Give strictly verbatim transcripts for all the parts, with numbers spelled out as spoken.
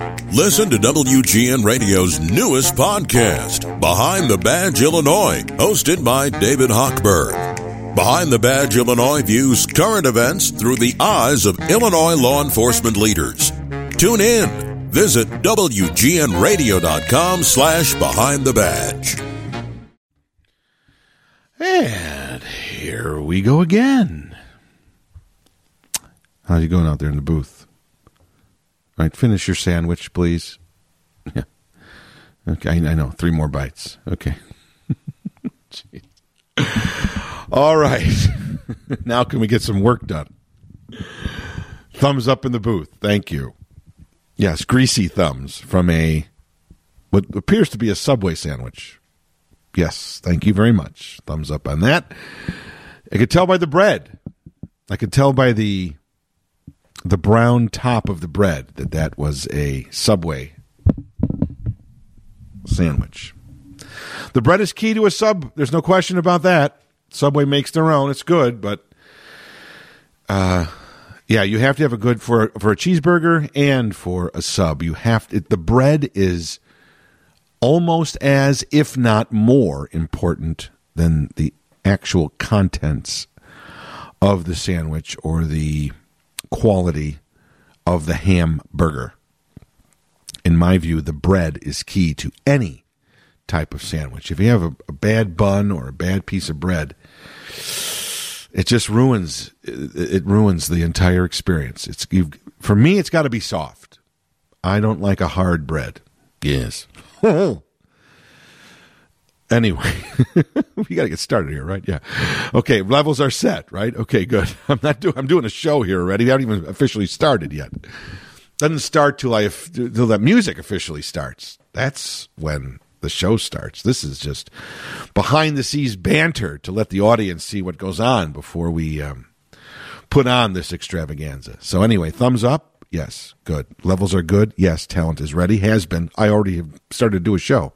Listen to W G N Radio's newest podcast, Behind the Badge Illinois, hosted by David Hochberg. Behind the Badge Illinois views current events through the eyes of Illinois law enforcement leaders. Tune in. Visit W G N radio dot com slash behind the badge. And here we go again. How's you going out there in the booth? All right, finish your sandwich, please. Yeah. Okay, I know. Three more bites. Okay. All right. Now can we get some work done? Thumbs up in the booth. Thank you. Yes, greasy thumbs from a what appears to be a Subway sandwich. Yes, thank you very much. Thumbs up on that. I could tell by the bread. I could tell by the the brown top of the bread that that was a Subway sandwich. The bread is key to a sub. There's no question about that. Subway makes their own. It's good, but uh, yeah, you have to have a good for for a cheeseburger and for a sub. You have to, the bread is almost as, if not more, important than the actual contents of the sandwich or the quality of the hamburger. In my view, the bread is key to any type of sandwich. If you have a, a bad bun or a bad piece of bread, it just ruins it, it ruins the entire experience. It's you've, for me, it's got to be soft. I don't like a hard bread. Yes. Anyway, we got to get started here, right? Yeah. Okay, levels are set, right? Okay, good. I'm not doing. I'm doing a show here already. We haven't even officially started yet. Doesn't start till I till that music officially starts. That's when the show starts. This is just behind the scenes banter to let the audience see what goes on before we um, put on this extravaganza. So anyway, thumbs up. Yes, good. Levels are good. Yes, talent is ready. Has been. I already have started to do a show.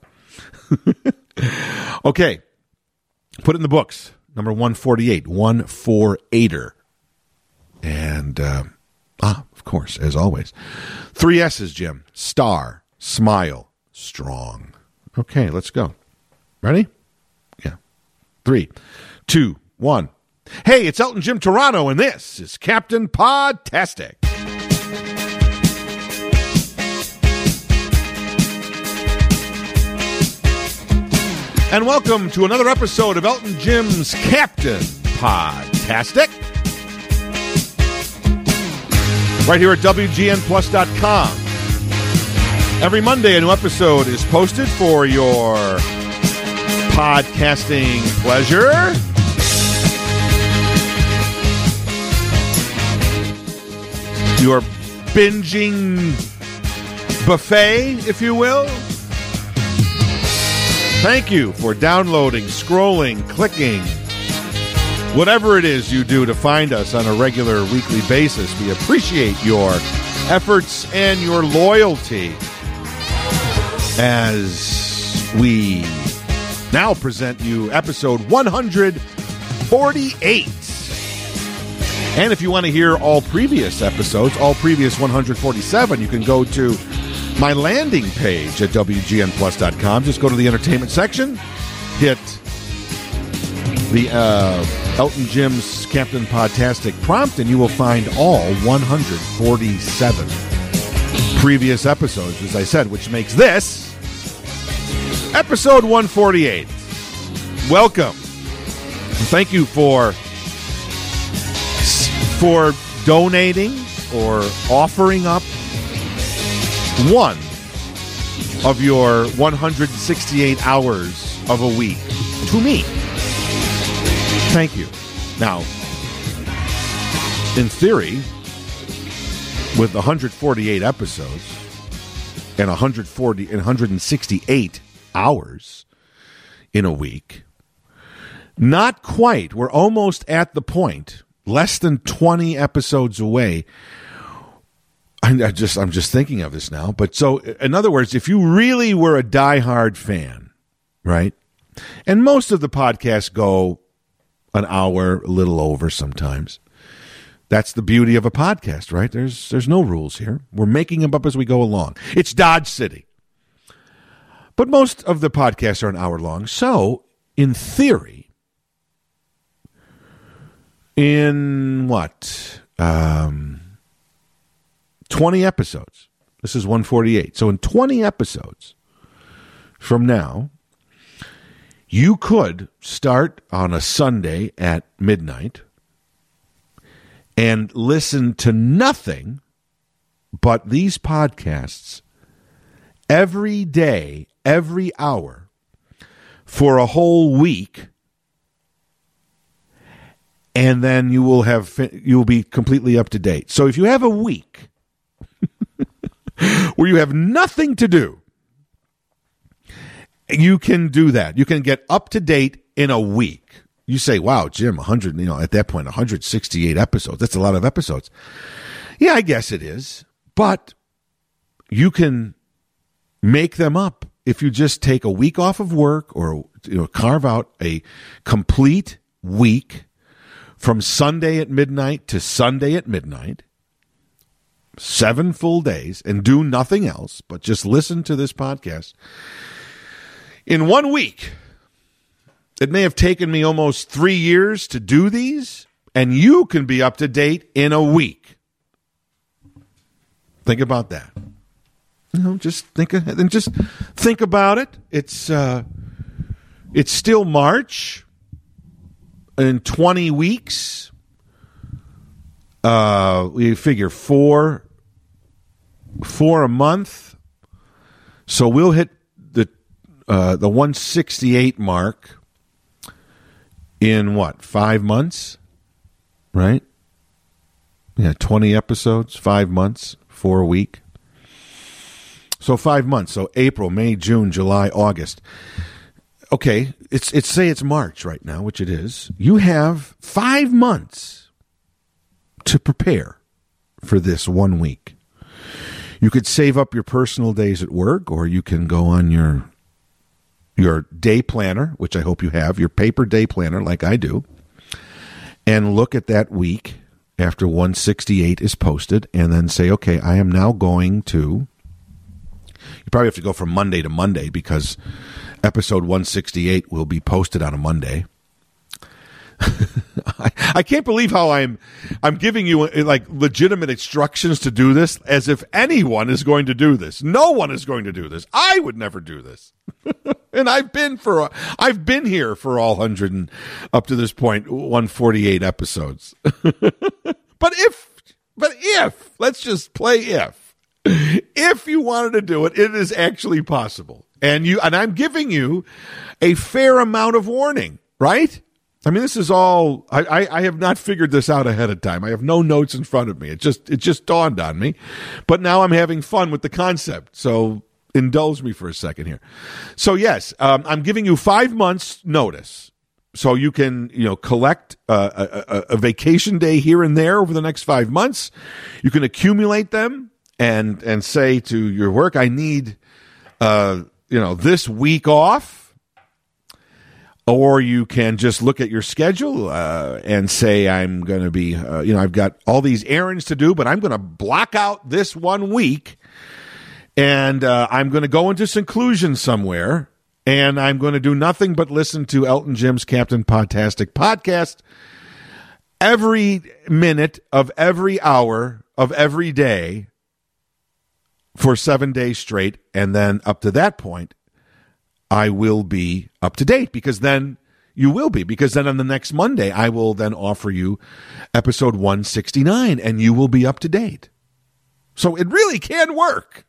Okay. Put it in the books. Number one forty-eight. one forty-eighter. And, uh, ah, of course, as always. Three S's, Jim. Star, smile, strong. Okay, let's go. Ready? Yeah. Three, two, one. Hey, it's Elton Jim Toronto, and this is Captain Podtastic. And welcome to another episode of Elton Jim's Captain Podtastic. Right here at W G N plus dot com. Every Monday, a new episode is posted for your podcasting pleasure. Your binging buffet, if you will. Thank you for downloading, scrolling, clicking, whatever it is you do to find us on a regular weekly basis. We appreciate your efforts and your loyalty as we now present you episode one forty-eight. And if you want to hear all previous episodes, all previous one forty-seven, you can go to my landing page at W G N plus dot com. Just go to the entertainment section, hit the uh, Elton Jim's Captain Podtastic prompt, and you will find all one forty-seven previous episodes, as I said, which makes this episode one forty-eight. Welcome. Thank you for for donating or offering up one of your one hundred sixty-eight hours of a week to me. Thank you. Now, in theory, with one hundred forty-eight episodes and one hundred forty and one hundred sixty-eight hours in a week, not quite. We're almost at the point, less than twenty episodes away. I just, I'm just thinking of this now. But so, in other words, if you really were a diehard fan, right? And most of the podcasts go an hour, a little over sometimes. That's the beauty of a podcast, right? There's there's no rules here. We're making them up as we go along. It's Dodge City. But most of the podcasts are an hour long. So, in theory, in what? Um, twenty episodes. This is one forty-eight. So, in twenty episodes from now, you could start on a Sunday at midnight and listen to nothing but these podcasts every day, every hour, for a whole week, and then you will have you will be completely up to date. So if you have a week where you have nothing to do, you can do that. You can get up to date in a week. You say, wow, Jim, one hundred, you know, at that point, one hundred sixty-eight episodes. That's a lot of episodes. Yeah, I guess it is. But you can make them up if you just take a week off of work, or, you know, carve out a complete week from Sunday at midnight to Sunday at midnight, seven full days, and do nothing else but just listen to this podcast. In one week, it may have taken me almost three years to do these, and you can be up to date in a week. Think about that. You know, just think and just think about it. It's uh, it's still March. In twenty weeks, uh, we figure four four a month. So we'll hit the uh, the one sixty-eight mark in what, five months? Right? Yeah, twenty episodes, five months, four a week. So five months. So April, May, June, July, August. Okay, it's it's say it's March right now, which it is. You have five months to prepare for this one week. You could save up your personal days at work, or you can go on your your day planner, which I hope you have, your paper day planner like I do, and look at that week after one sixty-eight is posted, and then say, okay, I am now going to... You probably have to go from Monday to Monday, because episode one sixty-eight will be posted on a Monday. I, I can't believe how I'm I'm giving you like legitimate instructions to do this, as if anyone is going to do this. No one is going to do this. I would never do this. And I've been for I've been here for all one hundred and up to this point one forty-eight episodes. But if but if let's just play if if you wanted to do it, it is actually possible. And you and I'm giving you a fair amount of warning, right? I mean, this is all, I, I, I have not figured this out ahead of time. I have no notes in front of me. It just it just dawned on me. But now I'm having fun with the concept. So indulge me for a second here. So yes, um, I'm giving you five months notice. So you can, you know, collect uh, a, a, a vacation day here and there over the next five months. You can accumulate them and and say to your work, I need, uh, you know, this week off. Or you can just look at your schedule uh, and say, I'm going to be, uh, you know, I've got all these errands to do, but I'm going to block out this one week, and uh, I'm going to go into seclusion somewhere, and I'm going to do nothing but listen to Elton Jim's Captain Podtastic podcast every minute of every hour of every day for seven days straight, and then up to that point, I will be up to date, because then you will be, because then on the next Monday, I will then offer you episode one sixty-nine, and you will be up to date. So it really can work.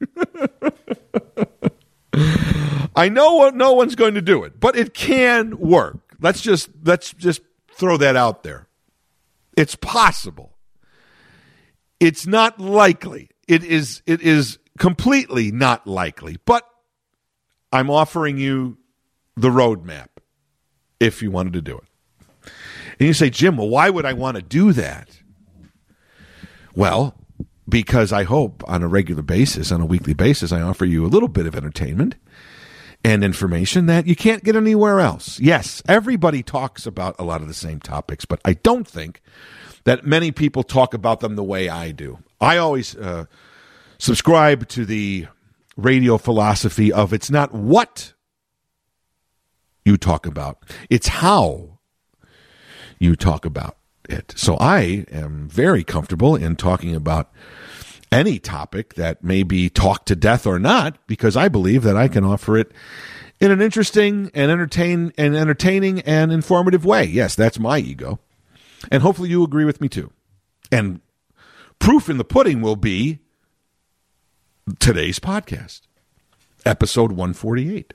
I know no one's going to do it, but it can work. Let's just, let's just throw that out there. It's possible. It's not likely. It is, it is completely not likely, but I'm offering you the roadmap if you wanted to do it. And you say, Jim, well, why would I want to do that? Well, because I hope on a regular basis, on a weekly basis, I offer you a little bit of entertainment and information that you can't get anywhere else. Yes, everybody talks about a lot of the same topics, but I don't think that many people talk about them the way I do. I always uh, subscribe to the radio philosophy of it's not what you talk about, it's how you talk about it. So I am very comfortable in talking about any topic that may be talked to death or not, because I believe that I can offer it in an interesting and entertain and entertaining and informative way. Yes, that's my ego. And hopefully you agree with me too. And proof in the pudding will be today's podcast, episode one forty-eight.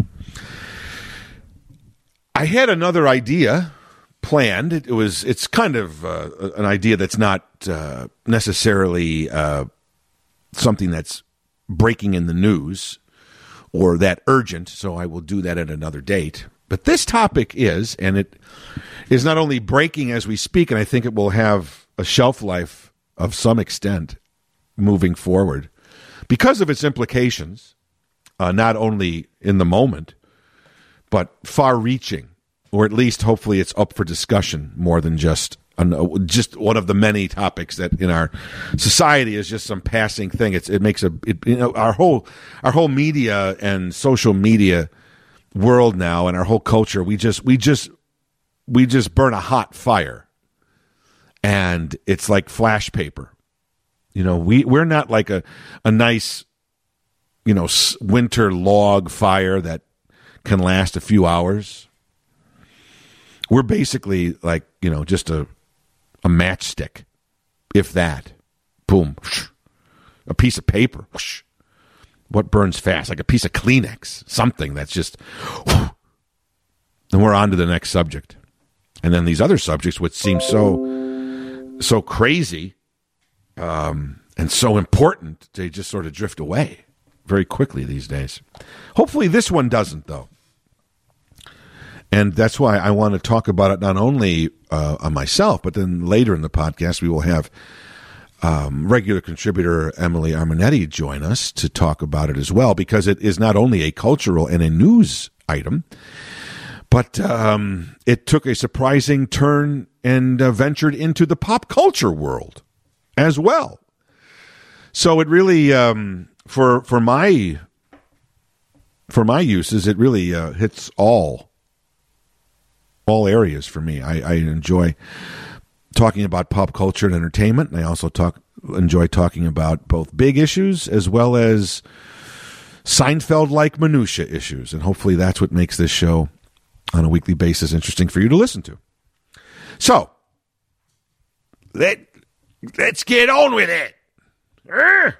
I had another idea planned. It was it's kind of uh, an idea that's not uh, necessarily uh, something that's breaking in the news or that urgent, so I will do that at another date. But this topic is, and it is not only breaking as we speak, and I think it will have a shelf life of some extent moving forward because of its implications, uh, not only in the moment, but far-reaching, or at least hopefully it's up for discussion more than just an, just one of the many topics that in our society is just some passing thing. It's, it makes a it, you know our whole our whole media and social media world now, and our whole culture. We just we just we just burn a hot fire, and it's like flash paper. You know, we we're not like a a nice you know winter log fire that can last a few hours. We're basically like, you know, just a a matchstick, if that. Boom. A piece of paper. What burns fast? Like a piece of Kleenex. Something that's just... And we're on to the next subject. And then these other subjects, which seem so so crazy um, and so important, they just sort of drift away very quickly these days. Hopefully this one doesn't, though. And that's why I want to talk about it not only uh, on myself, but then later in the podcast, we will have um, regular contributor Emily Arminetti join us to talk about it as well, because it is not only a cultural and a news item, but um, it took a surprising turn and uh, ventured into the pop culture world as well. So it really, um, for for my for my uses, it really uh, hits all. all areas for me. I, I enjoy talking about pop culture and entertainment, and I also talk enjoy talking about both big issues as well as Seinfeld-like minutia issues, and hopefully that's what makes this show on a weekly basis interesting for you to listen to. So, let, let's get on with it. Urgh.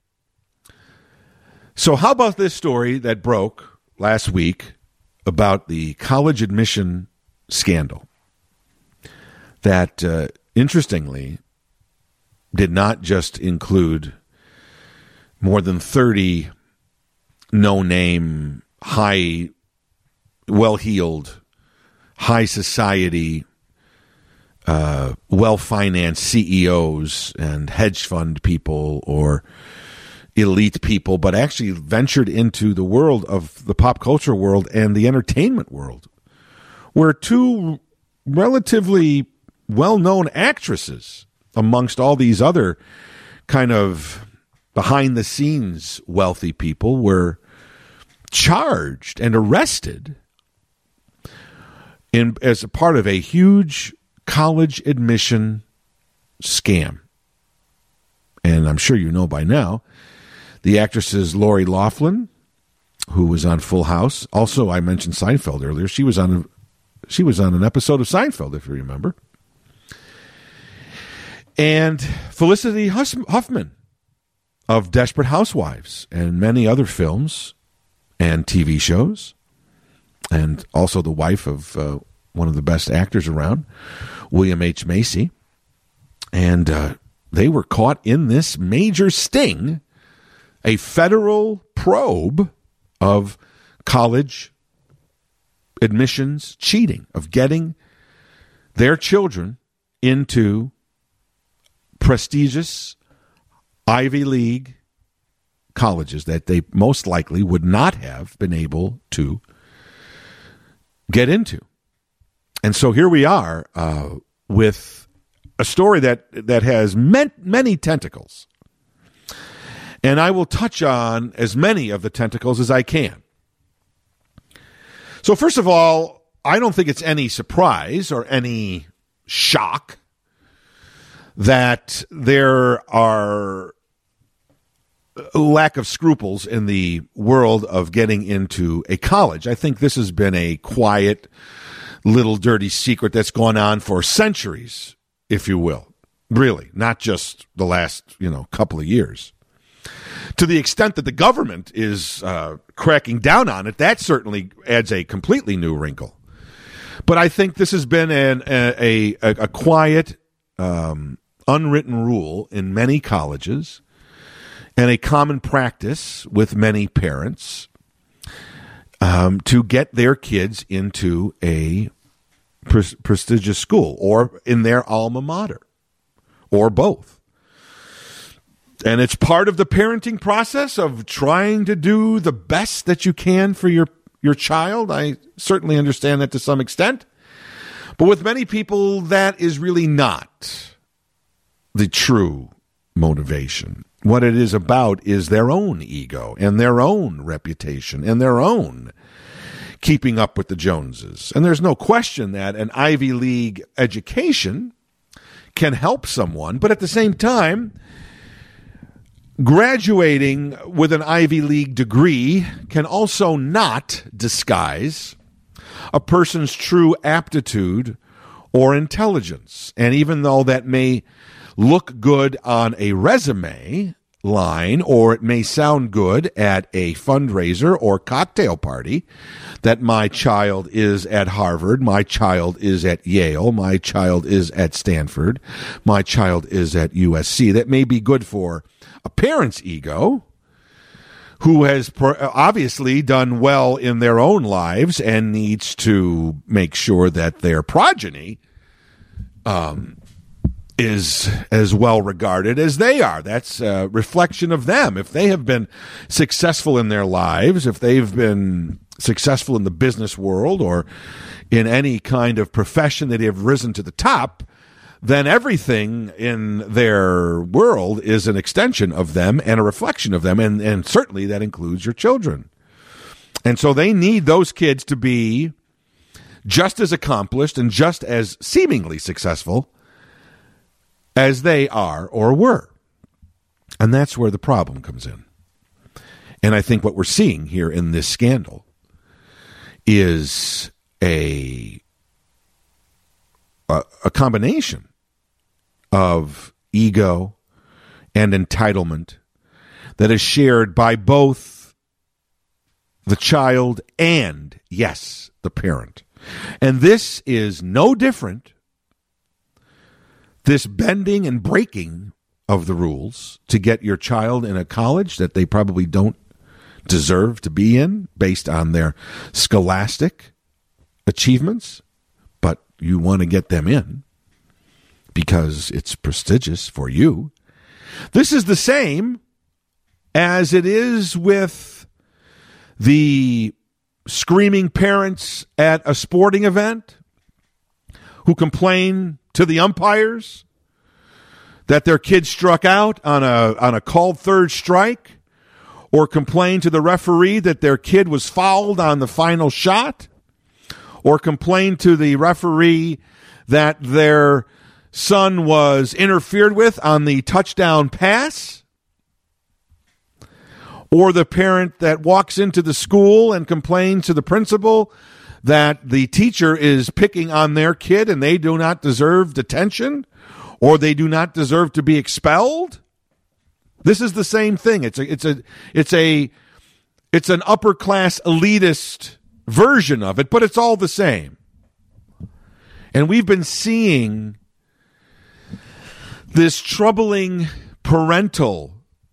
So how about this story that broke last week about the college admission scandal that, uh, interestingly, did not just include more than thirty no-name, high, well-heeled, high society, uh, well-financed C E Os and hedge fund people or elite people, but actually ventured into the world of the pop culture world and the entertainment world, where two relatively well-known actresses amongst all these other kind of behind-the-scenes wealthy people were charged and arrested in as a part of a huge college admission scam. And I'm sure you know by now, the actresses Lori Loughlin, who was on Full House. Also, I mentioned Seinfeld earlier. She was on she was on an episode of Seinfeld, if you remember. And Felicity Huffman of Desperate Housewives and many other films and T V shows, and also the wife of uh, one of the best actors around, William H. Macy. And uh, they were caught in this major sting, a federal probe of college admissions cheating, of getting their children into prestigious Ivy League colleges that they most likely would not have been able to get into. And so here we are uh, with a story that, that has met many tentacles. And I will touch on as many of the tentacles as I can. So first of all, I don't think it's any surprise or any shock that there are a lack of scruples in the world of getting into a college. I think this has been a quiet, little dirty secret that's gone on for centuries, if you will. Really, not just the last, you know, couple of years. To the extent that the government is uh, cracking down on it, that certainly adds a completely new wrinkle. But I think this has been an, a, a, a quiet, um, unwritten rule in many colleges and a common practice with many parents um, to get their kids into a pre- prestigious school or in their alma mater or both. And it's part of the parenting process of trying to do the best that you can for your, your child. I certainly understand that to some extent. But with many people, that is really not the true motivation. What it is about is their own ego and their own reputation and their own keeping up with the Joneses. And there's no question that an Ivy League education can help someone, but at the same time, graduating with an Ivy League degree can also not disguise a person's true aptitude or intelligence. And even though that may look good on a resume line, or it may sound good at a fundraiser or cocktail party, that my child is at Harvard, my child is at Yale, my child is at Stanford, my child is at U S C. That may be good for a parent's ego, who has obviously done well in their own lives and needs to make sure that their progeny um, is as well regarded as they are. That's a reflection of them. If they have been successful in their lives, if they've been successful in the business world or in any kind of profession that have risen to the top, then everything in their world is an extension of them and a reflection of them, and, and certainly that includes your children. And so they need those kids to be just as accomplished and just as seemingly successful as they are or were. And that's where the problem comes in. And I think what we're seeing here in this scandal is a a, a combination of ego and entitlement that is shared by both the child and, yes, the parent. And this is no different, this bending and breaking of the rules to get your child in a college that they probably don't deserve to be in based on their scholastic achievements, but you want to get them in because it's prestigious for you. This is the same as it is with the screaming parents at a sporting event who complain to the umpires that their kid struck out on a on a called third strike, or complain to the referee that their kid was fouled on the final shot, or complain to the referee that their son was interfered with on the touchdown pass, or the parent that walks into the school and complains to the principal that the teacher is picking on their kid and they do not deserve detention, or they do not deserve to be expelled. This is the same thing. It's a, it's a, it's a, it's an upper class elitist version of it, but it's all the same. And we've been seeing this troubling parental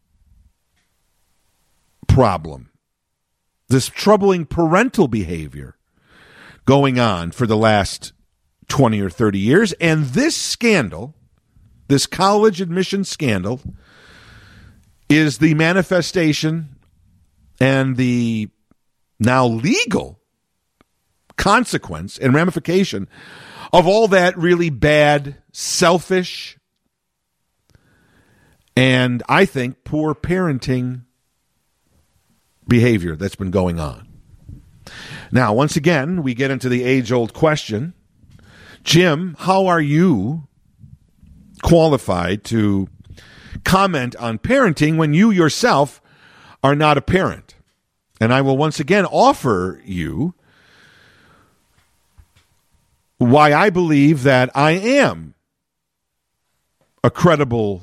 problem, this troubling parental behavior going on for the last twenty or thirty years. And this scandal, this college admission scandal, is the manifestation and the now legal consequence and ramification of all that really bad, selfish, and I think poor parenting behavior that's been going on. Now, once again, we get into the age-old question. Jim, how are you qualified to comment on parenting when you yourself are not a parent? And I will once again offer you why I believe that I am a credible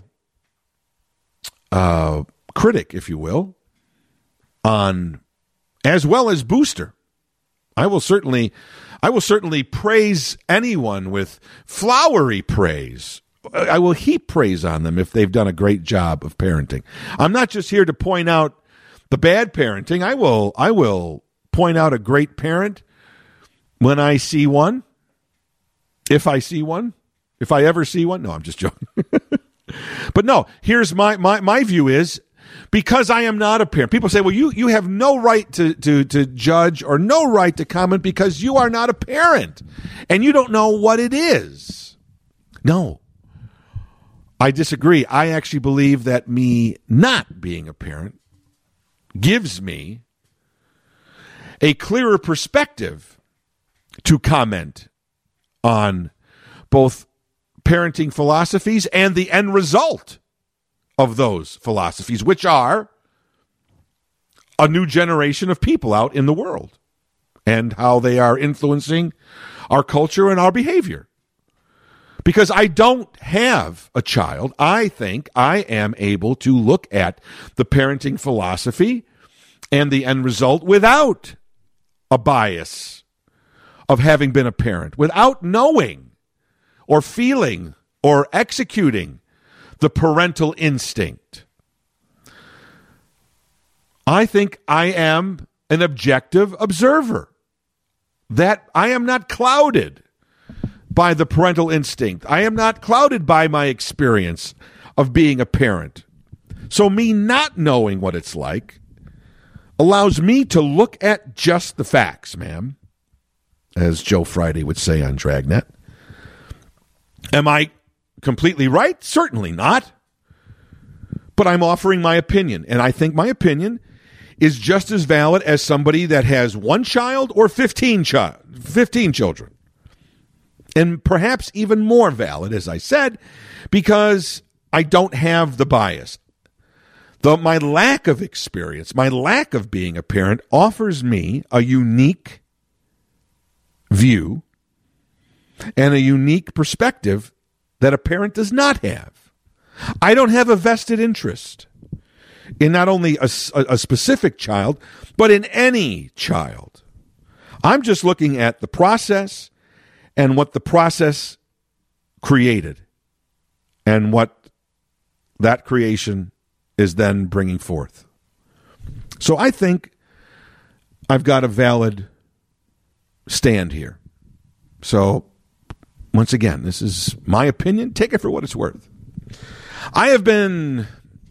uh, critic, if you will, on as well as booster. I will certainly, I will certainly praise anyone with flowery praise. I will heap praise on them if they've done a great job of parenting. I'm not just here to point out the bad parenting. I will, I will point out a great parent when I see one. If I see one, if I ever see one. No, I'm just joking. But no, here's my, my, my view is, because I am not a parent. People say, well, you, you have no right to, to, to judge or no right to comment because you are not a parent and you don't know what it is. No, I disagree. I actually believe that me not being a parent gives me a clearer perspective to comment on both parenting philosophies and the end result of those philosophies, which are a new generation of people out in the world and how they are influencing our culture and our behavior. Because I don't have a child, I think I am able to look at the parenting philosophy and the end result without a bias of having been a parent, without knowing or feeling or executing the parental instinct. I think I am an objective observer, that I am not clouded by the parental instinct. I am not clouded by my experience of being a parent. So me not knowing what it's like allows me to look at just the facts, ma'am, as Joe Friday would say on Dragnet. Am I completely right? Certainly not. But I'm offering my opinion, and I think my opinion is just as valid as somebody that has one child or fifteen, chi- fifteen children. And perhaps even more valid, as I said, because I don't have the bias. Though my lack of experience, my lack of being a parent offers me a unique view and a unique perspective that a parent does not have. I don't have a vested interest in not only a, a specific child, but in any child. I'm just looking at the process and what the process created and what that creation is then bringing forth. So I think I've got a valid stand here. So once again, this is my opinion. Take it for what it's worth. I have been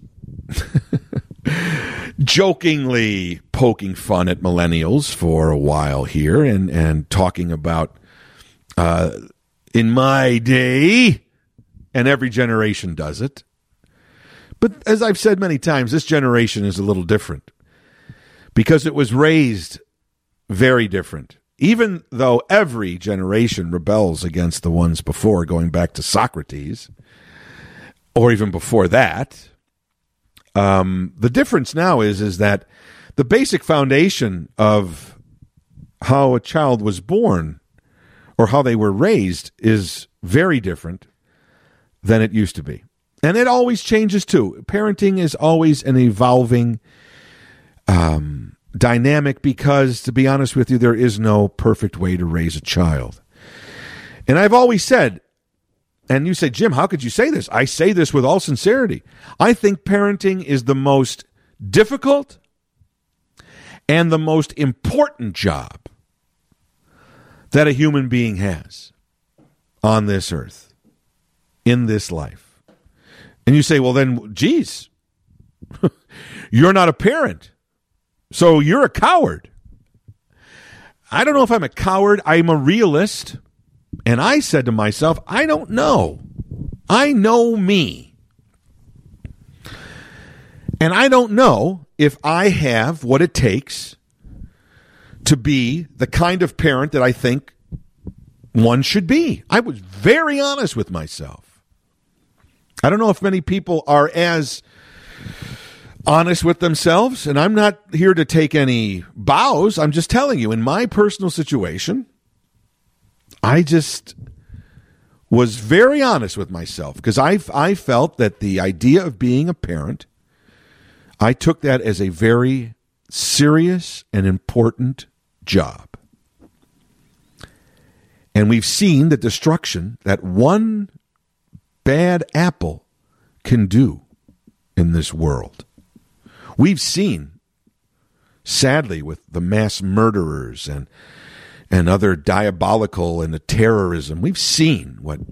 jokingly poking fun at millennials for a while here and, and talking about uh, in my day, and every generation does it. But as I've said many times, this generation is a little different because it was raised very different. Even though every generation rebels against the ones before, going back to Socrates, or even before that, um, the difference now is, is that the basic foundation of how a child was born or how they were raised is very different than it used to be. And it always changes too. Parenting is always an evolving um dynamic because, to be honest with you, there is no perfect way to raise a child. And I've always said, and you say, Jim, how could you say this? I say this with all sincerity. I think parenting is the most difficult and the most important job that a human being has on this earth, in this life. And you say, well, then, geez, you're not a parent. So you're a coward. I don't know if I'm a coward. I'm a realist. And I said to myself, I don't know. I know me. And I don't know if I have what it takes to be the kind of parent that I think one should be. I was very honest with myself. I don't know if many people are as honest with themselves, and I'm not here to take any bows. I'm just telling you, in my personal situation, I just was very honest with myself because I, I felt that the idea of being a parent, I took that as a very serious and important job. And we've seen the destruction that one bad apple can do in this world. We've seen, sadly, with the mass murderers and and other diabolical and the terrorism, we've seen what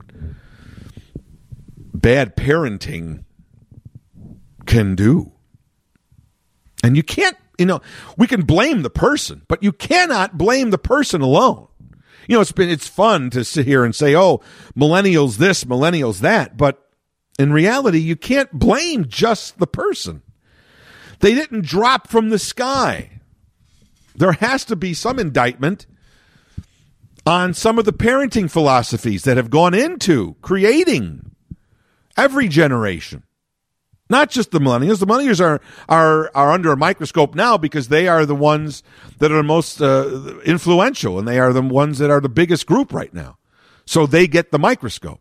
bad parenting can do. And you can't, you know, we can blame the person, but you cannot blame the person alone. You know, it's been, it's fun to sit here and say, oh, millennials this, millennials that, but in reality, you can't blame just the person. They didn't drop from the sky. There has to be some indictment on some of the parenting philosophies that have gone into creating every generation. Not just the millennials. The millennials are are are under a microscope now because they are the ones that are the most uh, influential, and they are the ones that are the biggest group right now. So they get the microscope.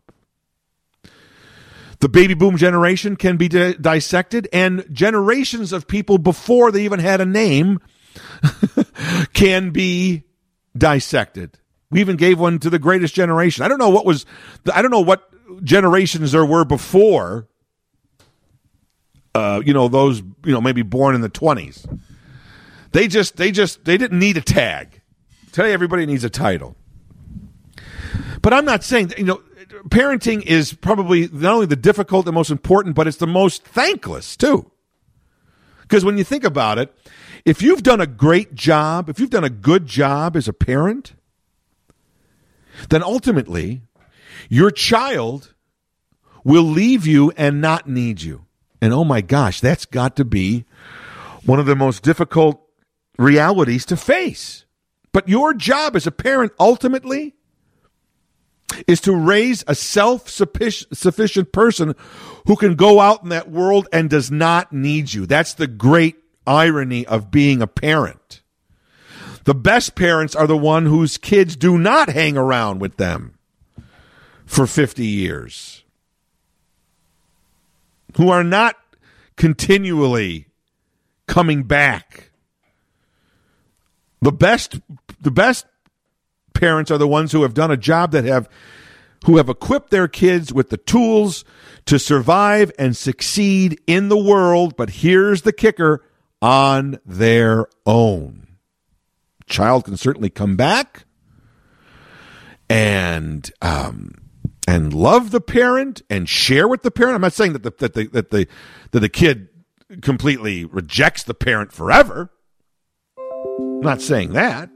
The baby boom generation can be di- dissected, and generations of people before they even had a name can be dissected. We even gave one to the greatest generation. I don't know what was, I don't know what generations there were before. Uh, you know, those, you know, maybe born in the twenties. They just, they just, they didn't need a tag. Today, everybody needs a title. But I'm not saying, you know, parenting is probably not only the difficult and most important, but it's the most thankless too. Because when you think about it, if you've done a great job, if you've done a good job as a parent, then ultimately your child will leave you and not need you. And oh my gosh, that's got to be one of the most difficult realities to face. But your job as a parent ultimately is to raise a self-sufficient person who can go out in that world and does not need you. That's the great irony of being a parent. The best parents are the one whose kids do not hang around with them for fifty years, who are not continually coming back. The best, the best parents are the ones who have done a job that have, who have equipped their kids with the tools to survive and succeed in the world. But here's the kicker: on their own. Child can certainly come back and um, and love the parent and share with the parent. I'm not saying that the that the that the that the kid completely rejects the parent forever. I'm not saying that.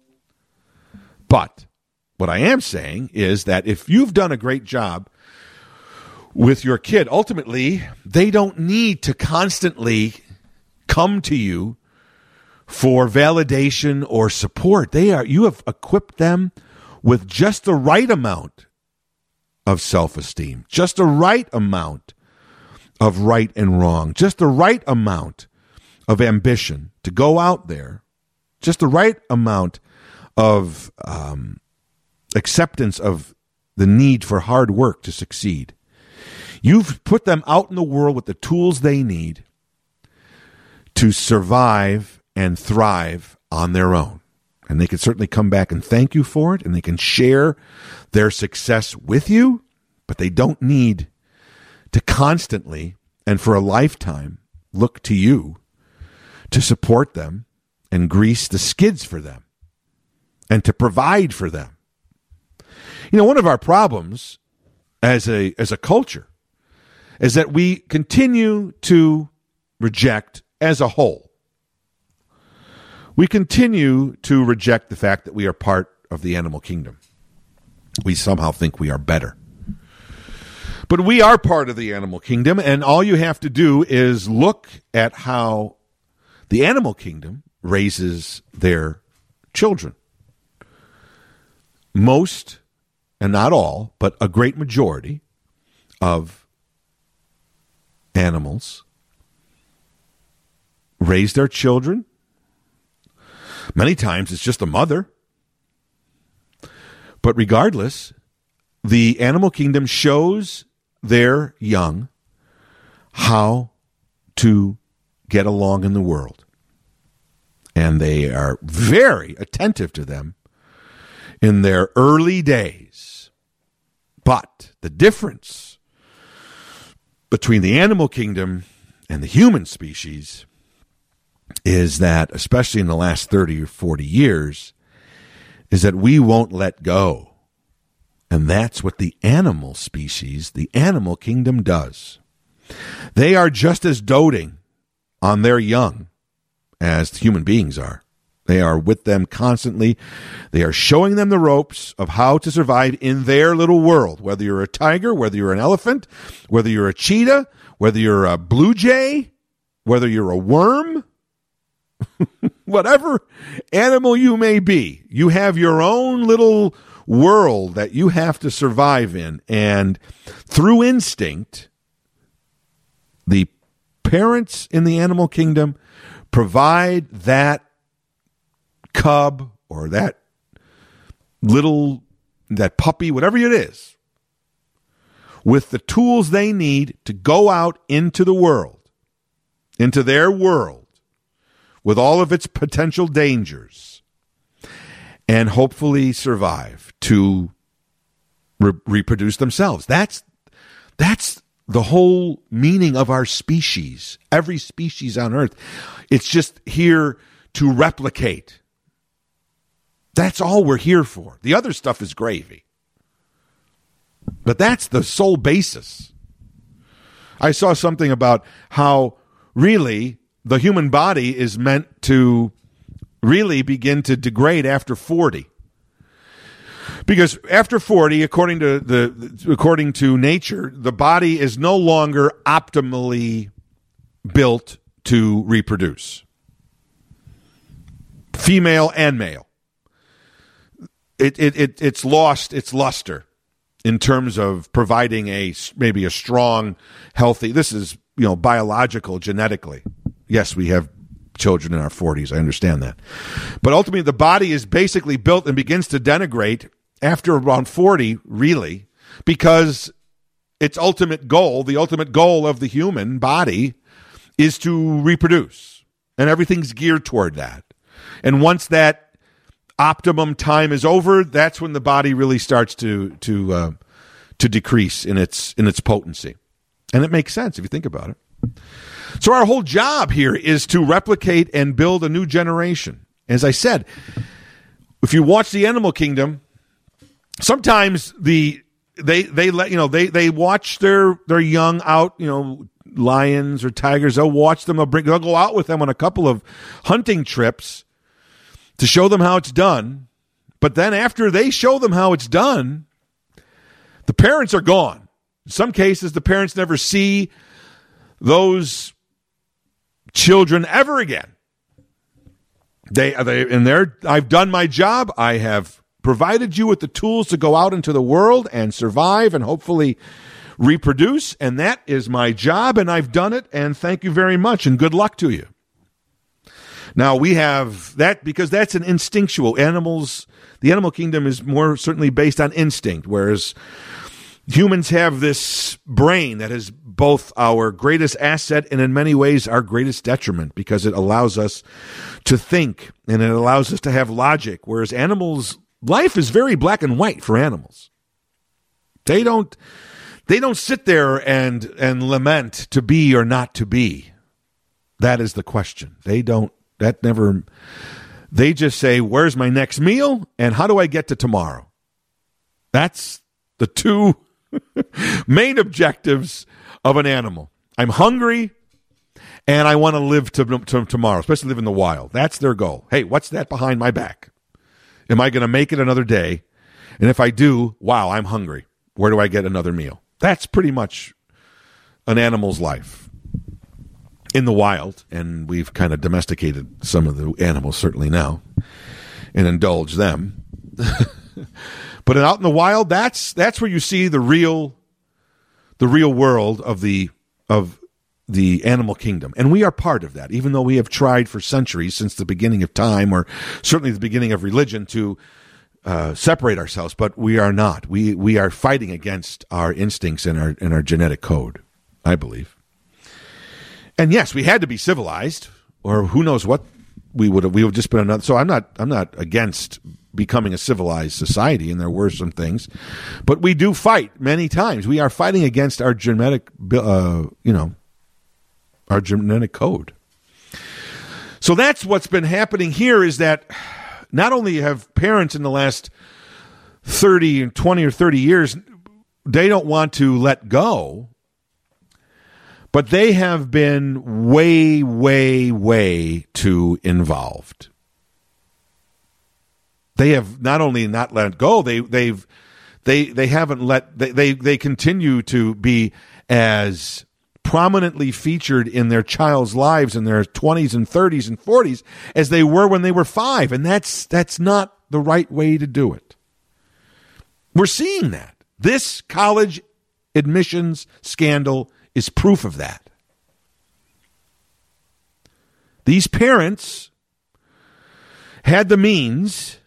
But what I am saying is that if you've done a great job with your kid, ultimately they don't need to constantly come to you for validation or support. They are, you have equipped them with just the right amount of self-esteem, just the right amount of right and wrong, just the right amount of ambition to go out there, just the right amount of um, acceptance of the need for hard work to succeed. You've put them out in the world with the tools they need to survive and thrive on their own. And they can certainly come back and thank you for it, and they can share their success with you, but they don't need to constantly and for a lifetime look to you to support them and grease the skids for them and to provide for them. You know, one of our problems as a as a culture is that we continue to reject, as a whole, we continue to reject the fact that we are part of the animal kingdom. we somehow think we are better. But we are part of the animal kingdom, and all you have to do is look at how the animal kingdom raises their children. Most, and not all, but a great majority of animals raise their children. Many times it's just a mother. But regardless, the animal kingdom shows their young how to get along in the world. And they are very attentive to them in their early days. But the difference between the animal kingdom and the human species is that, especially in the last thirty or forty years, is that we won't let go. And that's what the animal species, the animal kingdom does. They are just as doting on their young as human beings are. They are with them constantly. They are showing them the ropes of how to survive in their little world, whether you're a tiger, whether you're an elephant, whether you're a cheetah, whether you're a blue jay, whether you're a worm, whatever animal you may be. You have your own little world that you have to survive in. And through instinct, the parents in the animal kingdom provide that cub or that little, that puppy, whatever it is, with the tools they need to go out into the world, into their world, with all of its potential dangers, and hopefully survive to re- reproduce themselves. That's that's the whole meaning of our species. Every species on Earth, it's just here to replicate. That's all we're here for. The other stuff is gravy. But that's the sole basis. I saw something about how really the human body is meant to really begin to degrade after forty. Because after forty, according to the according to nature, the body is no longer optimally built to reproduce. Female and male. It it, it it's lost its luster in terms of providing a maybe a strong, healthy. This is, you know, biological, genetically. Yes, we have children in our forties. I understand that. But ultimately, the body is basically built and begins to denigrate after around forty, really, because its ultimate goal, the ultimate goal of the human body, is to reproduce. And everything's geared toward that. And once that optimum time is over, that's when the body really starts to to uh, to decrease in its in its potency. And it makes sense if you think about it. So our whole job here is to replicate and build a new generation. As I said, if you watch the animal kingdom, sometimes the they they let you know they they watch their their young out, you know, lions or tigers. They'll watch them. They'll bring. They'll go out with them on a couple of hunting trips to show them how it's done. But then after they show them how it's done, the parents are gone. In some cases, the parents never see those children ever again. They, they, and they're, I've done my job. I have provided you with the tools to go out into the world and survive and hopefully reproduce. And that is my job, and I've done it. And thank you very much, and good luck to you. Now, we have that because that's an instinctual. Animals, the animal kingdom is more certainly based on instinct, whereas humans have this brain that is both our greatest asset and in many ways our greatest detriment, because it allows us to think and it allows us to have logic, whereas animals, life is very black and white for animals. They don't they don't sit there and and lament to be or not to be. That is the question. They don't That never, they just say, where's my next meal and how do I get to tomorrow? That's the two main objectives of an animal. I'm hungry and I want to live to, to tomorrow, especially live in the wild. That's their goal. Hey, what's that behind my back? Am I going to make it another day? And if I do, wow, I'm hungry. Where do I get another meal? That's pretty much an animal's life in the wild. And we've kind of domesticated some of the animals, certainly now, and indulge them. But out in the wild, that's that's where you see the real the real world of the of the animal kingdom. And we are part of that, even though we have tried for centuries, since the beginning of time, or certainly the beginning of religion, to uh, separate ourselves. But we are not. We we are fighting against our instincts and our and our genetic code, I believe. And yes, we had to be civilized, or who knows what we would have we would have just been another. So I'm not I'm not against becoming a civilized society, and there were some things, but we do fight many times. We are fighting against our genetic, uh, you know, our genetic code. So that's what's been happening here, is that not only have parents in the last thirty and twenty or thirty years, they don't want to let go, but they have been way, way, way too involved. They have not only not let go, they they've they they haven't let they, they they continue to be as prominently featured in their child's lives in their twenties and thirties and forties as they were when they were five, and that's that's not the right way to do it. We're seeing that. This college admissions scandal is proof of that. These parents had the means,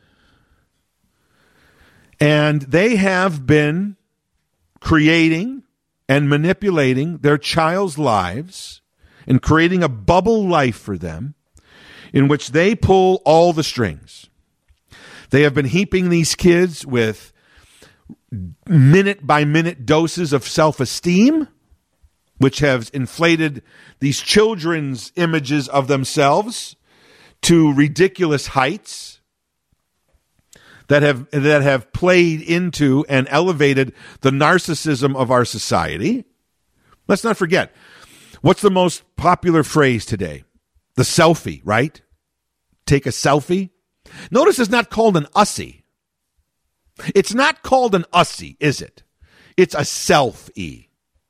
and they have been creating and manipulating their child's lives and creating a bubble life for them in which they pull all the strings. They have been heaping these kids with minute-by-minute doses of self-esteem, which have inflated these children's images of themselves to ridiculous heights, that have that have played into and elevated the narcissism of our society. Let's not forget, what's the most popular phrase today? The selfie, right? Take a selfie. Notice it's not called an ussie. It's not called an ussie, is it? It's a selfie.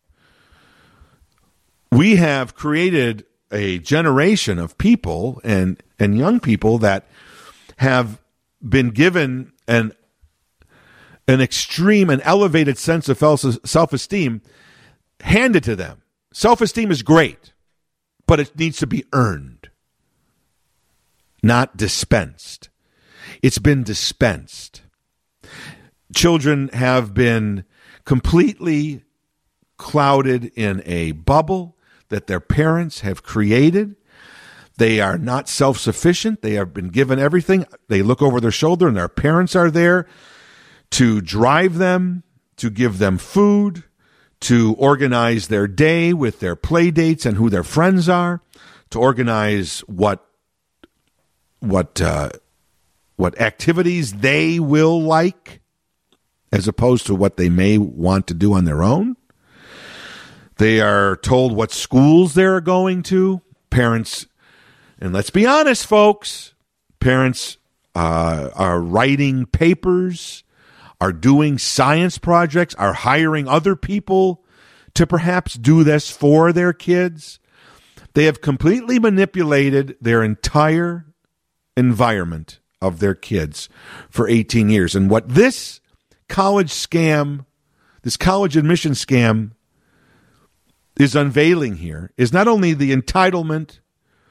We have created a generation of people and, and young people that have been given an an extreme and elevated sense of self-esteem handed to them. Self-esteem is great, but it needs to be earned, not dispensed. It's been dispensed. Children have been completely clouded in a bubble that their parents have created. They are not self-sufficient. They have been given everything. They look over their shoulder, and their parents are there to drive them, to give them food, to organize their day with their play dates and who their friends are, to organize what what uh, what activities they will like, as opposed to what they may want to do on their own. They are told what schools they're going to. Parents. And let's be honest, folks, parents uh, are writing papers, are doing science projects, are hiring other people to perhaps do this for their kids. They have completely manipulated their entire environment of their kids for eighteen years. And what this college scam, this college admission scam is unveiling here is not only the entitlement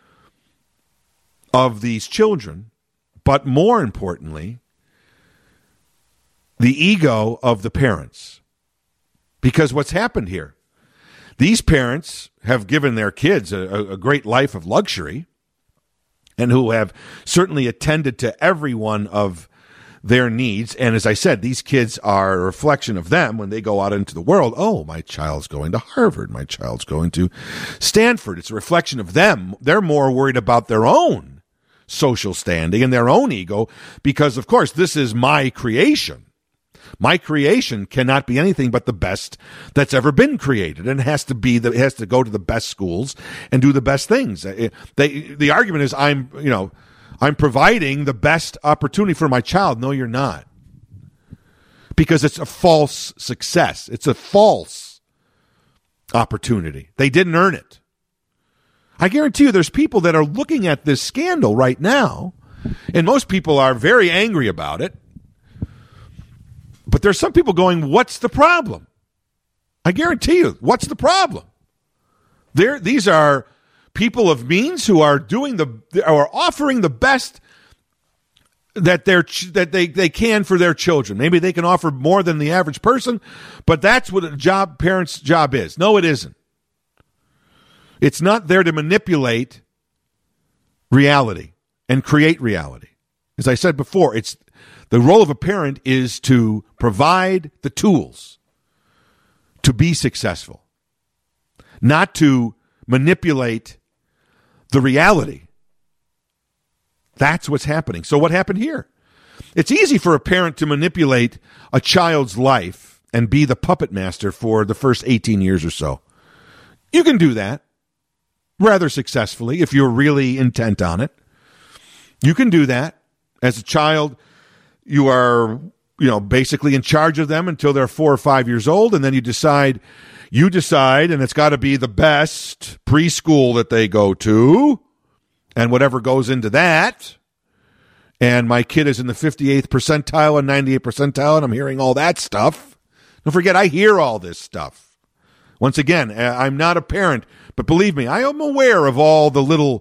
of these children, but more importantly, the ego of the parents. Because what's happened here, these parents have given their kids a, a great life of luxury, and who have certainly attended to every one of their needs. And as I said, these kids are a reflection of them when they go out into the world. Oh, my child's going to Harvard. My child's going to Stanford. It's a reflection of them. They're more worried about their own social standing and their own ego, because, of course, this is my creation. My creation cannot be anything but the best that's ever been created, and it has to be the, it has to go to the best schools and do the best things. It, they, the argument is, I'm, you know, I'm providing the best opportunity for my child. No, you're not. because it's a false success. It's a false opportunity. They didn't earn it. I guarantee you there's people that are looking at this scandal right now, and most people are very angry about it. But there's some people going, what's the problem? I guarantee you, what's the problem? There, these are people of means who are doing the, are offering the best that they're that they, they can for their children. Maybe they can offer more than the average person, but that's what a job parent's job is. No, it isn't. It's not there to manipulate reality and create reality. As I said before, it's the role of a parent is to provide the tools to be successful, not to manipulate the reality. That's what's happening. So what happened here? It's easy for a parent to manipulate a child's life and be the puppet master for the first eighteen years or so. You can do that rather successfully if you're really intent on it. You can do that. As a child, you are, you know, basically in charge of them until they're four or five years old, and then you decide, you decide, and it's got to be the best preschool that they go to, and whatever goes into that. And my kid is in the fifty-eighth percentile and ninety-eighth percentile, and I'm hearing all that stuff. Don't forget, I hear all this stuff. Once again, I'm not a parent, but believe me, I am aware of all the little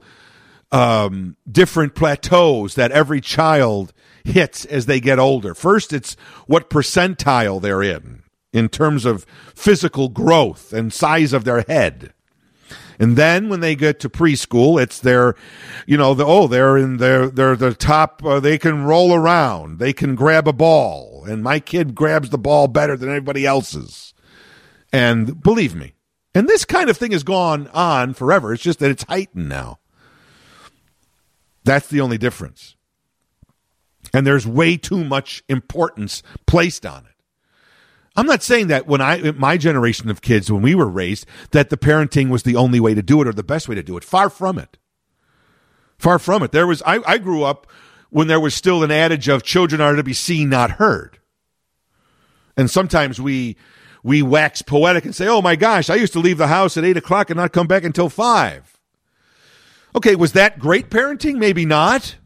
um, different plateaus that every child hits as they get older. First, it's what percentile they're in, in terms of physical growth and size of their head. And then when they get to preschool, it's their, you know, the, oh, they're in their, they're the top, uh, they can roll around, they can grab a ball, and my kid grabs the ball better than anybody else's. And believe me, and this kind of thing has gone on forever. It's just that it's heightened now. That's the only difference. And there's way too much importance placed on it. I'm not saying that when I, my generation of kids, when we were raised, that the parenting was the only way to do it or the best way to do it. Far from it. Far from it. There was, I, I grew up when there was still an adage of children are to be seen, not heard. And sometimes we, we wax poetic and say, oh my gosh, I used to leave the house at eight o'clock and not come back until five. Okay, was that great parenting? Maybe not.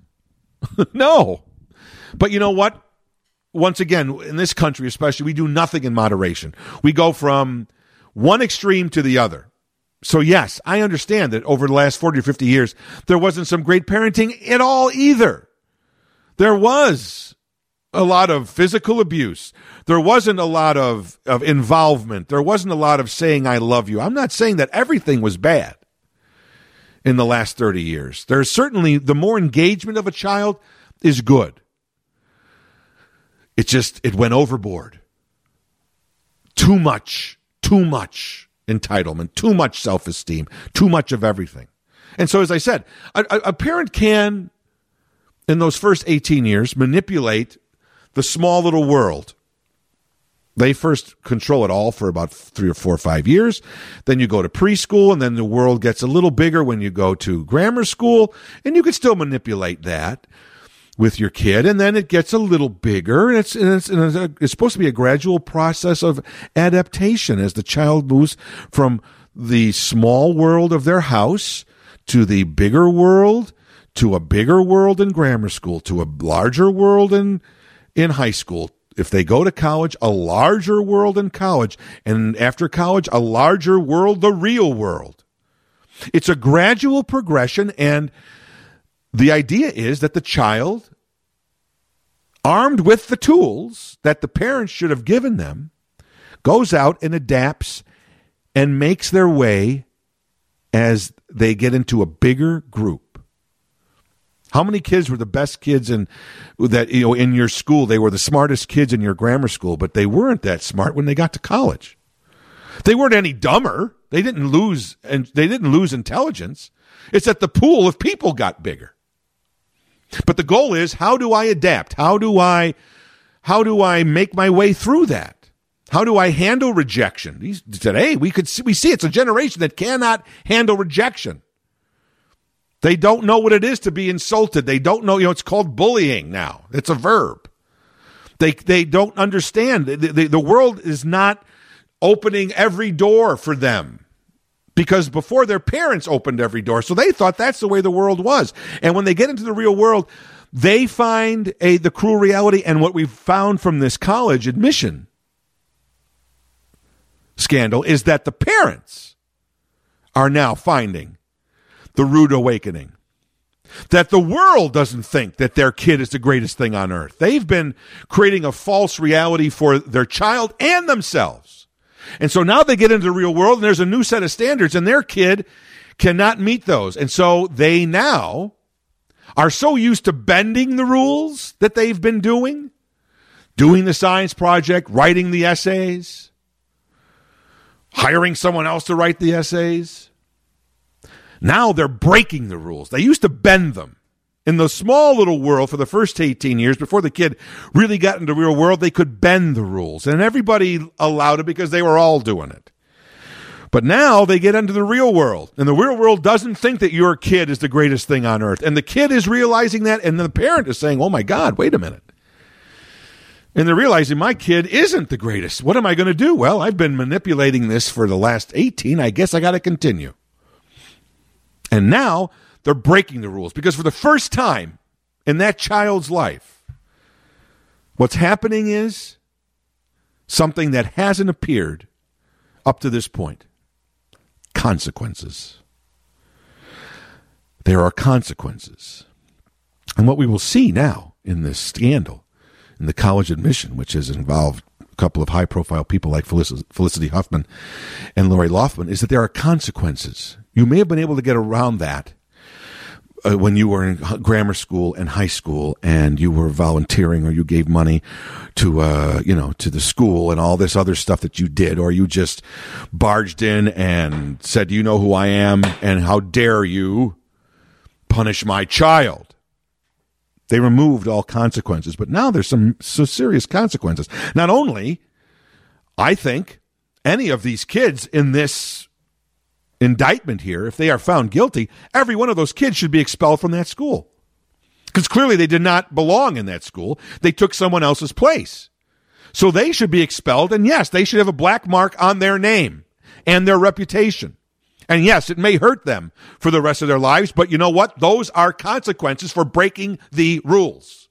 No. But you know what? Once again, in this country especially, we do nothing in moderation. We go from one extreme to the other. So yes, I understand that over the last forty or fifty years, there wasn't some great parenting at all either. There was a lot of physical abuse. There wasn't a lot of, of involvement. There wasn't a lot of saying, I love you. I'm not saying that everything was bad in the last thirty years. There's certainly, the more engagement of a child is good. It just, it went overboard. Too much, too much entitlement, too much self-esteem, too much of everything. And so, as I said, a, a parent can, in those first eighteen years, manipulate the small little world. They first control it all for about three or four or five years. Then you go to preschool, and then the world gets a little bigger when you go to grammar school, and you can still manipulate that with your kid, and then it gets a little bigger, and it's, and it's, and it's, a, it's supposed to be a gradual process of adaptation as the child moves from the small world of their house to the bigger world, to a bigger world in grammar school, to a larger world in in high school. If they go to college, a larger world in college, and after college, a larger world, the real world. It's a gradual progression, and the idea is that the child, armed with the tools that the parents should have given them, goes out and adapts and makes their way as they get into a bigger group. How many kids were the best kids in that, you know, in your school? They were the smartest kids in your grammar school, but they weren't that smart when they got to college. They weren't any dumber. They didn't lose, and they didn't lose intelligence. It's that the pool of people got bigger. But the goal is, how do I adapt? How do I, how do I make my way through that? How do I handle rejection? These, today we could see, we see it's a generation that cannot handle rejection. They don't know what it is to be insulted. They don't know, you know, it's called bullying now. It's a verb. They they don't understand. The, the, the world is not opening every door for them, because before their parents opened every door. So they thought that's the way the world was. And when they get into the real world, they find a the cruel reality. And what we've found from this college admission scandal is that the parents are now finding the rude awakening. That the world doesn't think that their kid is the greatest thing on earth. They've been creating a false reality for their child and themselves. And so now they get into the real world, and there's a new set of standards, and their kid cannot meet those. And so they now are so used to bending the rules that they've been doing, doing the science project, writing the essays, hiring someone else to write the essays. Now they're breaking the rules. They used to bend them. In the small little world for the first eighteen years, before the kid really got into the real world, they could bend the rules. And everybody allowed it because they were all doing it. But now they get into the real world. And the real world doesn't think that your kid is the greatest thing on earth. And the kid is realizing that. And the parent is saying, oh my God, wait a minute. And they're realizing my kid isn't the greatest. What am I going to do? Well, I've been manipulating this for the last eighteen. I guess I got to continue. And now they're breaking the rules, because for the first time in that child's life, what's happening is something that hasn't appeared up to this point. Consequences. There are consequences. And what we will see now in this scandal, in the college admission, which has involved a couple of high-profile people like Felic- Felicity Huffman and Lori Loughlin, is that there are consequences. You may have been able to get around that uh, when you were in grammar school and high school, and you were volunteering, or you gave money to, uh, you know, to the school and all this other stuff that you did, or you just barged in and said, "You know who I am, and how dare you punish my child?" They removed all consequences, but now there's some so serious consequences. Not only, I think, any of these kids in this indictment here, if they are found guilty, every one of those kids should be expelled from that school. Because clearly they did not belong in that school. They took someone else's place. So they should be expelled, and yes, they should have a black mark on their name and their reputation. And yes, it may hurt them for the rest of their lives, but you know what? Those are consequences for breaking the rules.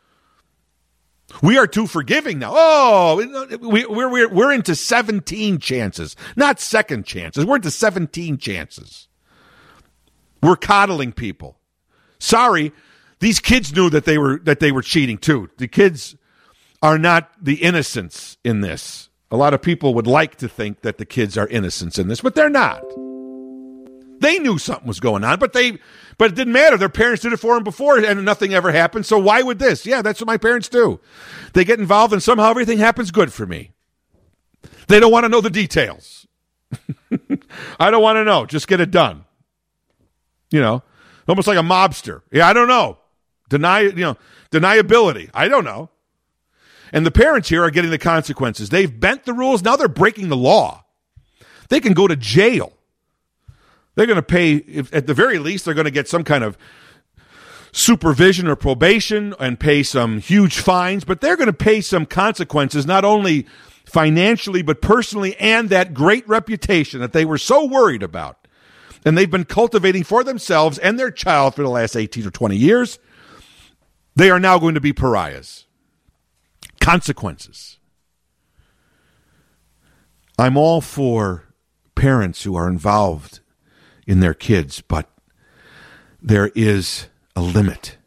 We are too forgiving now. Oh, we, we're, we're, we're into seventeen chances, not second chances. We're into seventeen chances. We're coddling people. Sorry, these kids knew that they were that they were cheating too. The kids are not the innocents in this. A lot of people would like to think that the kids are innocents in this, but they're not. They knew something was going on, but they, but it didn't matter. Their parents did it for them before, and nothing ever happened. So why would this? Yeah, that's what my parents do. They get involved, and somehow everything happens good for me. They don't want to know the details. I don't want to know. Just get it done. You know, almost like a mobster. Yeah, I don't know. Deny, you know, deniability. I don't know. And the parents here are getting the consequences. They've bent the rules. Now they're breaking the law. They can go to jail. They're going to pay, if, at the very least, they're going to get some kind of supervision or probation and pay some huge fines, but they're going to pay some consequences, not only financially, but personally, and that great reputation that they were so worried about. And they've been cultivating for themselves and their child for the last eighteen or twenty years. They are now going to be pariahs. Consequences. I'm all for parents who are involved in their kids, but there is a limit.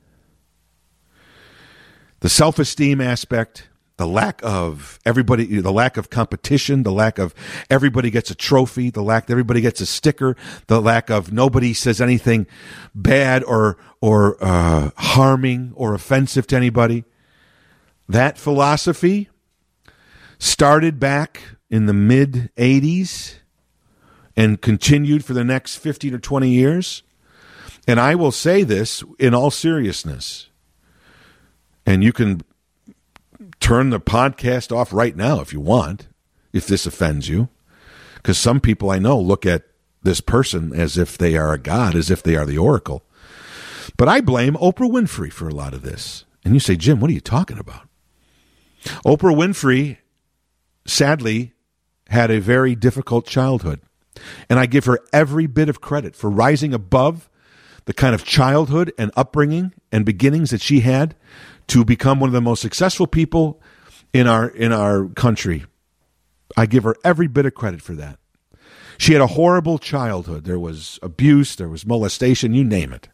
The self-esteem aspect, the lack of everybody, the lack of competition, the lack of everybody gets a trophy, the lack that everybody gets a sticker, the lack of nobody says anything bad or or uh, harming or offensive to anybody. That philosophy started back in the mid eighties and continued for the next fifteen or twenty years. And I will say this in all seriousness, and you can turn the podcast off right now if you want, if this offends you, because some people I know look at this person as if they are a god, as if they are the oracle. But I blame Oprah Winfrey for a lot of this. And you say, Jim, what are you talking about? Oprah Winfrey, sadly, had a very difficult childhood. And I give her every bit of credit for rising above the kind of childhood and upbringing and beginnings that she had to become one of the most successful people in our in our country. I give her every bit of credit for that. She had a horrible childhood. There was abuse, there was molestation, you name it.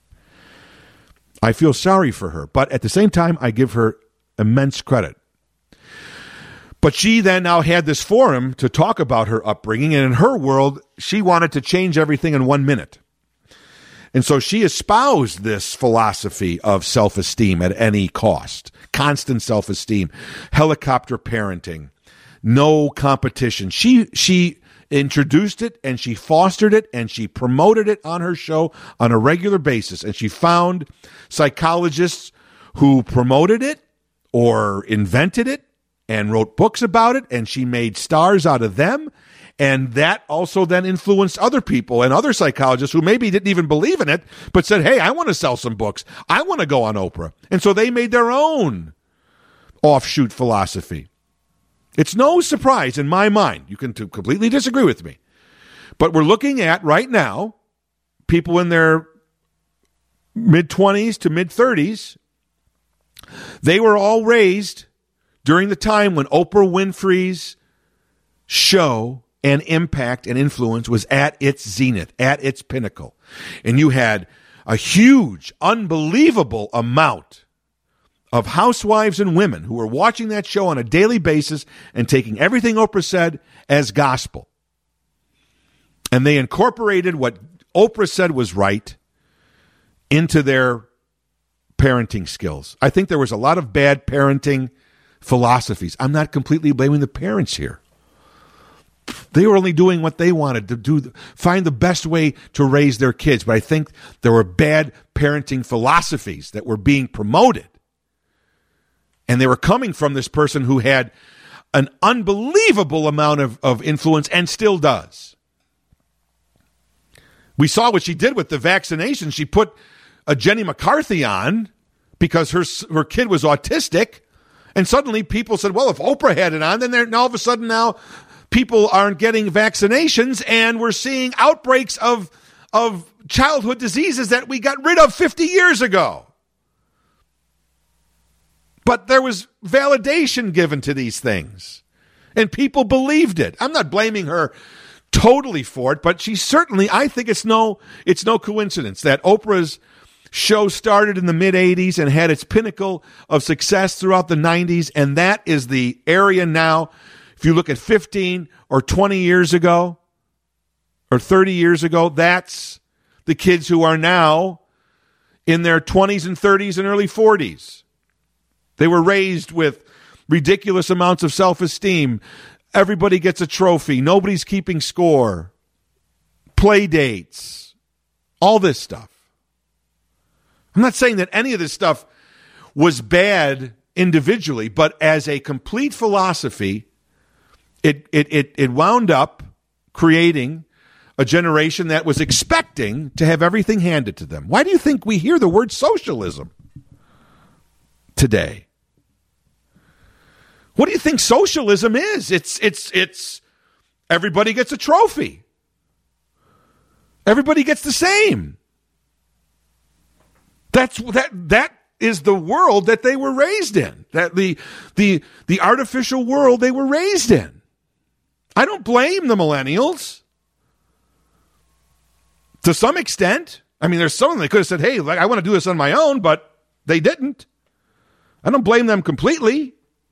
I feel sorry for her, but at the same time, I give her immense credit. But she then now had this forum to talk about her upbringing, and in her world, she wanted to change everything in one minute. And so she espoused this philosophy of self-esteem at any cost, constant self-esteem, helicopter parenting, no competition. She she introduced it, and she fostered it, and she promoted it on her show on a regular basis. And she found psychologists who promoted it or invented it and wrote books about it, and she made stars out of them. And that also then influenced other people and other psychologists who maybe didn't even believe in it, but said, hey, I want to sell some books. I want to go on Oprah. And so they made their own offshoot philosophy. It's no surprise in my mind. You can t- completely disagree with me. But we're looking at right now people in their mid-twenties to mid-thirties. They were all raised during the time when Oprah Winfrey's show and impact and influence was at its zenith, at its pinnacle. And you had a huge, unbelievable amount of housewives and women who were watching that show on a daily basis and taking everything Oprah said as gospel. And they incorporated what Oprah said was right into their parenting skills. I think there was a lot of bad parenting philosophies. I'm not completely blaming the parents here. They were only doing what they wanted to do, find the best way to raise their kids. But I think there were bad parenting philosophies that were being promoted. And they were coming from this person who had an unbelievable amount of, of influence and still does. We saw what she did with the vaccination. She put a Jenny McCarthy on because her her kid was autistic. And suddenly people said, well, if Oprah had it on, then they're, all of a sudden now people aren't getting vaccinations, and we're seeing outbreaks of, of childhood diseases that we got rid of fifty years ago. But there was validation given to these things, and people believed it. I'm not blaming her totally for it, but she certainly, I think it's no, it's no coincidence that Oprah's show started in the mid-eighties and had its pinnacle of success throughout the nineties, and that is the area now. If you look at fifteen or twenty years ago or thirty years ago, that's the kids who are now in their twenties and thirties and early forties. They were raised with ridiculous amounts of self-esteem. Everybody gets a trophy. Nobody's keeping score. Play dates. All this stuff. I'm not saying that any of this stuff was bad individually, but as a complete philosophy, it it it, it wound up creating a generation that was expecting to have everything handed to them. Why do you think we hear the word socialism today? What do you think socialism is? It's it's it's everybody gets a trophy. Everybody gets the same. That's that that is the world that they were raised in. That the the the artificial world they were raised in. I don't blame the millennials. To some extent. I mean, there's some of them that could have said, hey, like, I want to do this on my own, but they didn't. I don't blame them completely.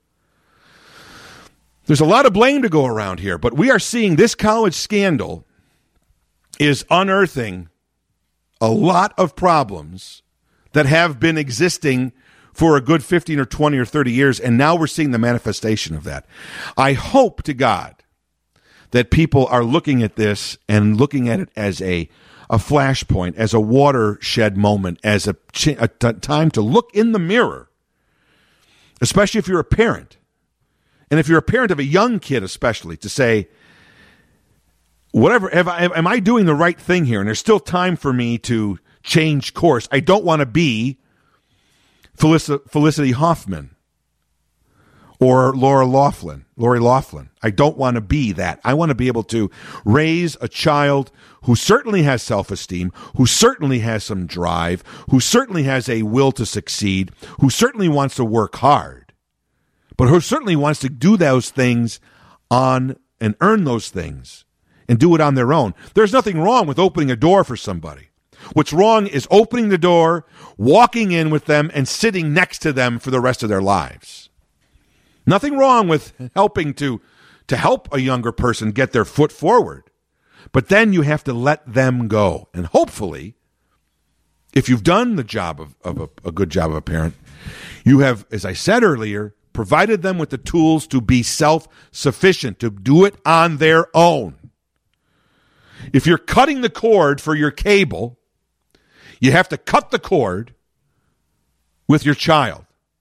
There's a lot of blame to go around here, but we are seeing this college scandal is unearthing a lot of problems that have been existing for a good fifteen or twenty or thirty years, and now we're seeing the manifestation of that. I hope to God that people are looking at this and looking at it as a, a flashpoint, as a watershed moment, as a, ch- a t- time to look in the mirror, especially if you're a parent. And if you're a parent of a young kid especially, to say, whatever, am I, am I doing the right thing here? And there's still time for me to change course. I don't want to be Felicity, Felicity Huffman Or Laura Loughlin, Lori Loughlin. I don't want to be that. I want to be able to raise a child who certainly has self-esteem, who certainly has some drive, who certainly has a will to succeed, who certainly wants to work hard, but who certainly wants to do those things on and earn those things and do it on their own. There's nothing wrong with opening a door for somebody. What's wrong is opening the door, walking in with them, and sitting next to them for the rest of their lives. Nothing wrong with helping to, to help a younger person get their foot forward. But then you have to let them go. And hopefully, if you've done the job of, of a, a good job of a parent, you have, as I said earlier, provided them with the tools to be self-sufficient, to do it on their own. If you're cutting the cord for your cable, you have to cut the cord with your child.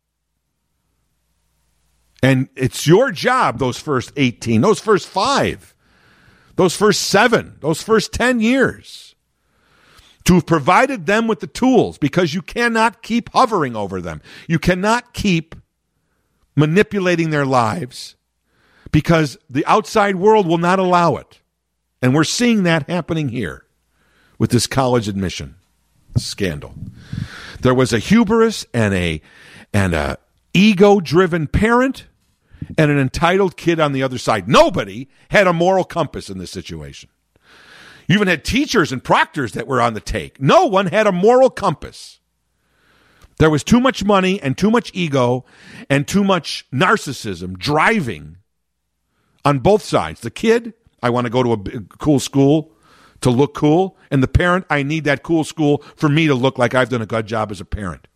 And it's your job, those first eighteen, those first five, those first seven, those first ten years, to have provided them with the tools, because you cannot keep hovering over them. You cannot keep manipulating their lives, because the outside world will not allow it. And we're seeing that happening here with this college admission scandal. There was a hubris and a and a ego-driven parent and an entitled kid on the other side. Nobody had a moral compass in this situation. You even had teachers and proctors that were on the take. No one had a moral compass. There was too much money and too much ego and too much narcissism driving on both sides. The kid, I want to go to a big, cool school to look cool. And the parent, I need that cool school for me to look like I've done a good job as a parent.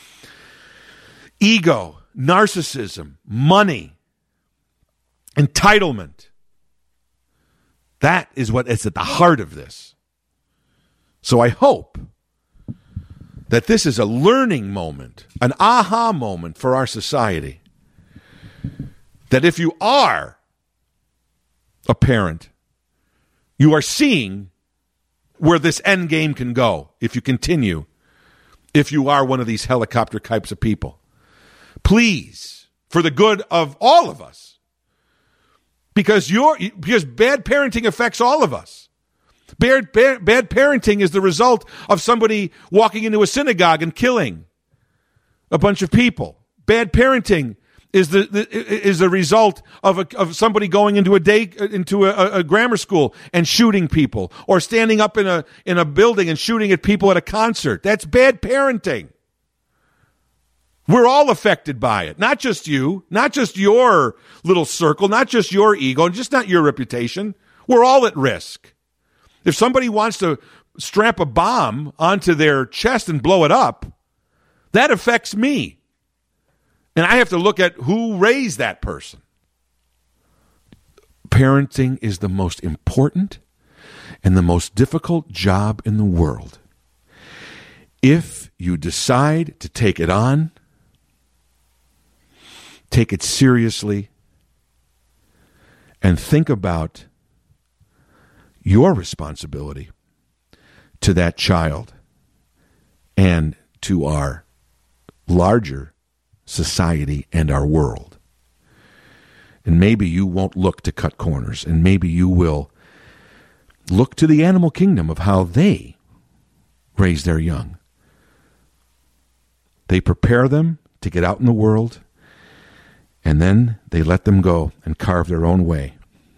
Ego, narcissism, money, entitlement. That is what is at the heart of this. So I hope that this is a learning moment, an aha moment for our society. That if you are a parent, you are seeing where this end game can go if you continue, if you are one of these helicopter types of people. Please, for the good of all of us, because you're, because bad parenting affects all of us. Bad, bad, bad parenting is the result of somebody walking into a synagogue and killing a bunch of people. Bad parenting is the, the is the result of a, of somebody going into a day into a, a grammar school and shooting people, or standing up in a in a building and shooting at people at a concert. That's bad parenting. We're all affected by it. Not just you, not just your little circle, not just your ego, and just not your reputation. We're all at risk. If somebody wants to strap a bomb onto their chest and blow it up, that affects me. And I have to look at who raised that person. Parenting is the most important and the most difficult job in the world. If you decide to take it on, take it seriously, and think about your responsibility to that child and to our larger society and our world. And maybe you won't look to cut corners, and maybe you will look to the animal kingdom of how they raise their young. They prepare them to get out in the world, and then they let them go and carve their own way.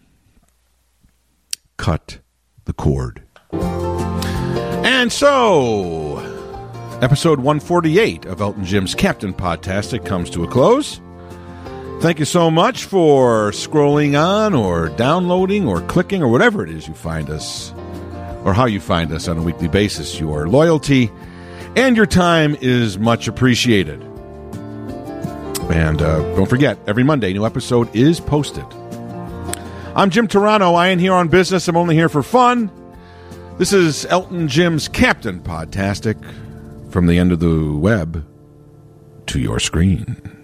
Cut the cord. And so, episode one forty-eight of Elton Jim's Captain Podtastic comes to a close. Thank you so much for scrolling on or downloading or clicking or whatever it is you find us, or how you find us on a weekly basis. Your loyalty and your time is much appreciated. And uh, don't forget, every Monday, new episode is posted. I'm Jim Turano. I ain't here on business. I'm only here for fun. This is Elton Jim's Captain Podtastic, from the end of the web to your screen.